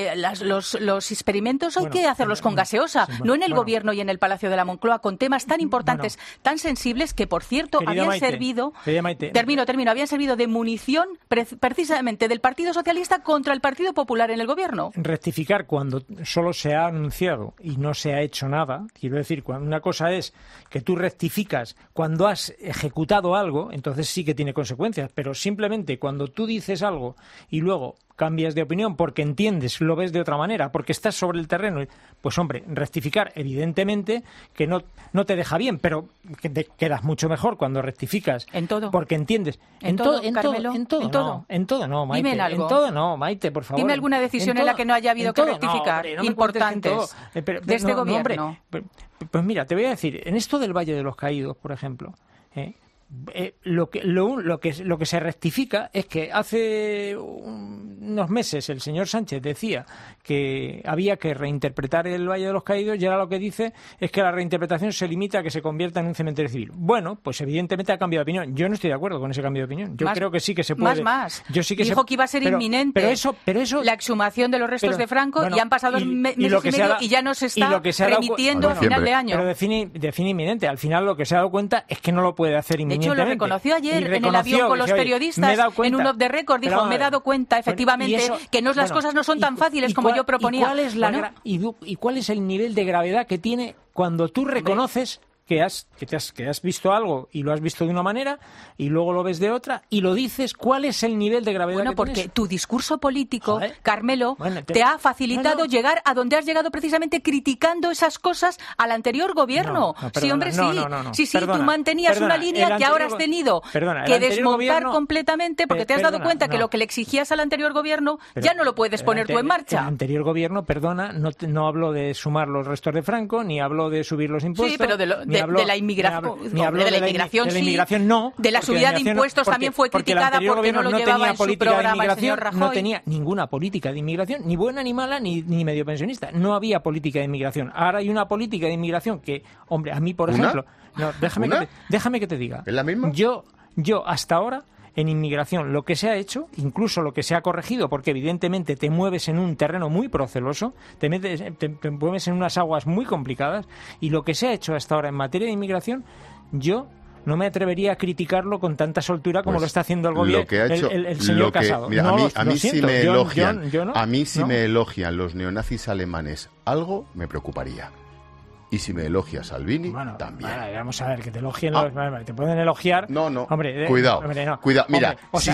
los experimentos hay que hacerlos con gaseosa, no en el gobierno y en el Palacio de la Moncloa, con temas tan importantes, tan sensibles, que por cierto habían servido, habían servido de munición precisamente del Partido Socialista contra el Partido Popular en el gobierno. Rectificar cuando solo se ha anunciado y no se ha hecho nada, quiero decir, cuando una cosa es que tú rectificas cuando has ejecutado algo, entonces sí que tiene consecuencias, pero simplemente cuando tú dices algo y luego cambias de opinión porque entiendes, lo ves de otra manera, porque estás sobre el terreno, pues hombre, rectificar evidentemente que no te deja bien, pero que te quedas mucho mejor cuando rectificas. En todo. Porque entiendes. En todo, no, Maite. Dime algo. En todo no, Maite, por favor. Dime alguna decisión en la que no haya habido que rectificar, importantes, de este gobierno. Pues mira, te voy a decir, en esto del Valle de los Caídos, por ejemplo, lo que se rectifica es que hace unos meses el señor Sánchez decía que había que reinterpretar el Valle de los Caídos y ahora lo que dice es que la reinterpretación se limita a que se convierta en un cementerio civil. Bueno, pues evidentemente ha cambiado de opinión. Yo no estoy de acuerdo con ese cambio de opinión. Yo creo que sí que se puede. Yo sí que dijo que iba a ser inminente pero eso, la exhumación de los restos de Franco y han pasado meses y medio y ya no se está remitiendo a final de año. Pero define inminente. Al final lo que se ha dado cuenta es que no lo puede hacer inminente. De hecho, lo reconoció ayer en el avión con los periodistas en un off the record. Dijo, me he dado cuenta efectivamente que las cosas no son tan fáciles como yo proponía. ¿Y cuál es el nivel de gravedad que tiene cuando tú reconoces que has visto algo y lo has visto de una manera y luego lo ves de otra y lo dices, ¿cuál es el nivel de gravedad que porque tienes? tu discurso político, Carmelo, te ha facilitado llegar a donde has llegado precisamente criticando esas cosas al anterior gobierno. Sí, hombre, sí. Sí, Perdona, tú mantenías una línea que ahora has tenido que desmontar completamente porque te has dado cuenta que lo que le exigías al anterior gobierno ya no lo puedes poner tú en marcha. El anterior gobierno, perdona, no hablo de sumar los restos de Franco, ni hablo de subir los impuestos. Sí, pero de la inmigración, no. De la subida de impuestos también fue criticada porque no lo llevaba en su programa el señor Rajoy. No tenía ninguna política de inmigración, ni buena ni mala, ni medio pensionista. No había política de inmigración. Ahora hay una política de inmigración que, hombre, a mí, por ejemplo... No, déjame que te diga. ¿Es la misma? Yo hasta ahora... En inmigración, lo que se ha hecho, incluso lo que se ha corregido, porque evidentemente te mueves en un terreno muy proceloso, te mueves en unas aguas muy complicadas, y lo que se ha hecho hasta ahora en materia de inmigración, yo no me atrevería a criticarlo con tanta soltura como lo está haciendo el gobierno, el señor Casado. Mira, a mí si me elogian los neonazis alemanes algo, me preocuparía. Y si me elogia Salvini, también. Vamos a ver, que te elogien te pueden elogiar. No, hombre, cuidado. Cuidado. Mira, si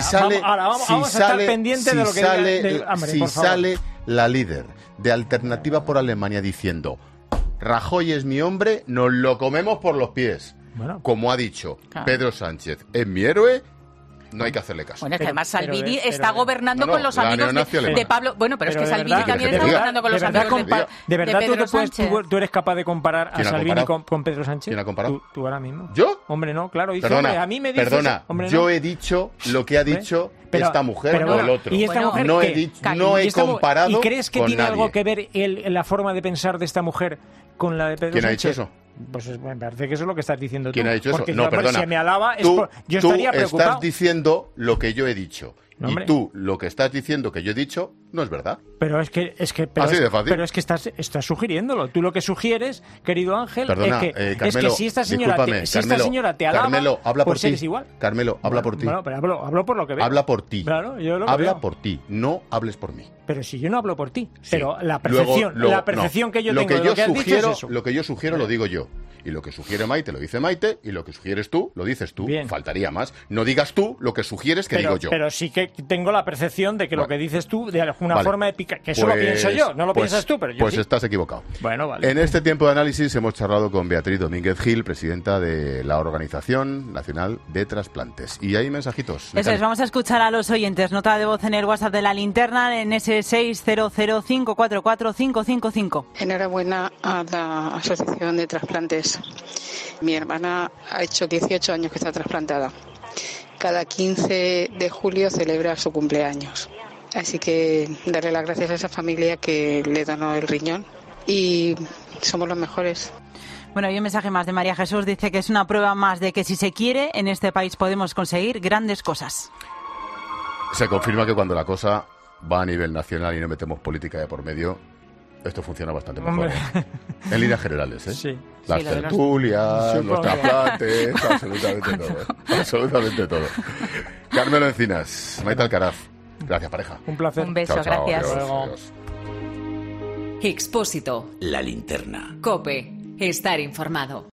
sale la líder de Alternativa por Alemania diciendo Rajoy es mi hombre, nos lo comemos por los pies. Como ha dicho Pedro Sánchez, es mi héroe. No hay que hacerle caso. Bueno, es que además Salvini está gobernando con los amigos de Pablo... Bueno, pero es que Salvini también está gobernando con los amigos de Pedro Sánchez. ¿Tú eres capaz de comparar a Salvini con Pedro Sánchez? ¿Quién ha comparado? ¿Tú ahora mismo? ¿Yo? Hombre, no, claro. A mí me dices... Perdona, yo he dicho lo que ha dicho esta mujer o el otro. ¿Y esta mujer no he comparado con nadie. ¿Y crees que tiene algo que ver la forma de pensar de esta mujer con la de Pedro Sánchez? ¿Quién ha dicho eso? Pues me parece que eso es lo que estás diciendo tú. ¿Quién ha dicho eso? Porque no, perdona. Si me alaba, yo estaría preocupado. Estás diciendo lo que yo he dicho. Y tú, lo que estás diciendo que yo he dicho, no es verdad. Pero es que así de fácil. Pero es que estás sugiriéndolo. Tú lo que sugieres, querido Ángel, Perdona, Carmelo, es que si esta señora te alaba, Carmelo, habla pues por eres ti. igual. Carmelo, habla por ti. Bueno, pero hablo por lo que veo. Habla por ti. Claro, yo lo habla veo. por ti, no hables por mí. Pero si yo no hablo por ti. Sí. Pero la percepción que yo tengo de lo que has dicho es eso. Lo que yo sugiero lo digo yo. Y lo que sugiere Maite lo dice Maite, y lo que sugieres tú lo dices tú. Bien. Faltaría más. No digas tú lo que sugieres que digo yo. Pero sí que tengo la percepción de que lo que dices tú, de alguna forma de picar, que eso lo pienso yo, no lo piensas tú, pero yo Pues sí. estás equivocado. Bueno, vale. En este tiempo de análisis hemos charlado con Beatriz Domínguez Gil, presidenta de la Organización Nacional de Trasplantes. Y hay mensajitos. Eso es, vamos a escuchar a los oyentes. Nota de voz en el WhatsApp de la linterna en ese 600544555. Enhorabuena a la Asociación de Trasplantes. Mi hermana ha hecho 18 años que está trasplantada. Cada 15 de julio celebra su cumpleaños. Así que darle las gracias a esa familia que le donó el riñón. Y somos los mejores. Bueno, y un mensaje más de María Jesús. Dice que es una prueba más de que si se quiere, en este país podemos conseguir grandes cosas. Se confirma que cuando la cosa va a nivel nacional y no metemos política de por medio, esto funciona bastante mejor. En líneas generales, ¿eh? Sí. Las tertulias, los trasplantes, absolutamente todo. Absolutamente todo. Carmelo Encinas, Maite Alcaraz. Gracias, pareja. Un placer. Un beso, chao, chao, gracias. Adiós. Expósito. La linterna. COPE. Estar informado.